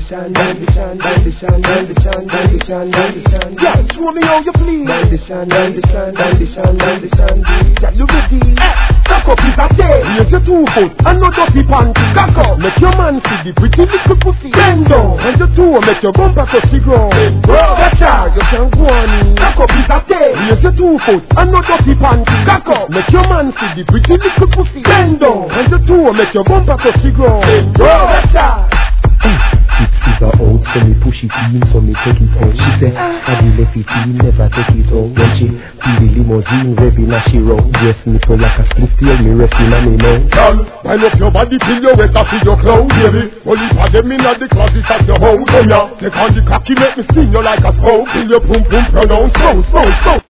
Bandition, bandition, bandition, bandition, bandition, bandition. Yeah, show me how you please. Bandition, bandition, bandition, bandition. Yeah, you ready? Cock up is a day. Raise your 2 foot and no dirty panty. Cock up, make your man see the pretty little pussy. Bend down, and your 2 make your bumper touch the ground. Watch out, you can go on. Cock up is a day. Raise your 2 foot and no dirty panty. Cock up, make your man see the pretty little pussy. Bend down, and your 2 make your bumper touch the ground. Watch out. It figure out, so me push it in, so me take it out. She say, I left it in, never take it out. When she feel the limousine, revving as she roll. Yes, me so like a split tail, me resting on me now. Girl, wind up your body till you wet up in your clothes, baby. Only for them in the closet at your house. Come here, take on the cocky, make me sting you like a spout. Till your pum pum pronounce, so.